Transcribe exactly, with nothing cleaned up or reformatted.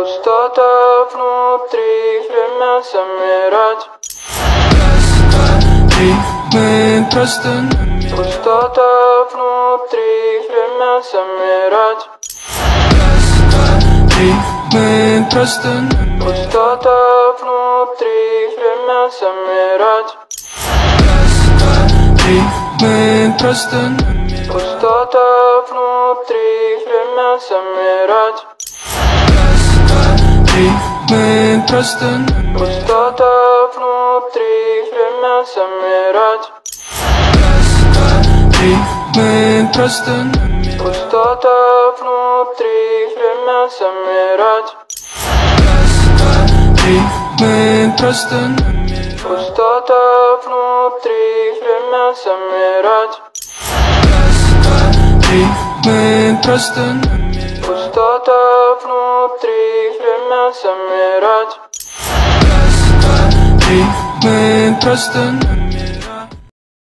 Пустота внутри, время замирать. Три, мы просто на миг. Пустота внутри, время замирать. Три, мы просто на миг. Пустота внутри, время замирать. Три, мы просто на миг. Пустота внутри, время замирать. Три, мы просто на миг. Пустота внутри, время замирать. Три, мы просто на миг. Пустота внутри, время замирать. Три, мы просто на миг. Пустота внутри, время замирать. Три, мы просто на миг. Пустота внутри, время замирать. Три, мы просто на миг.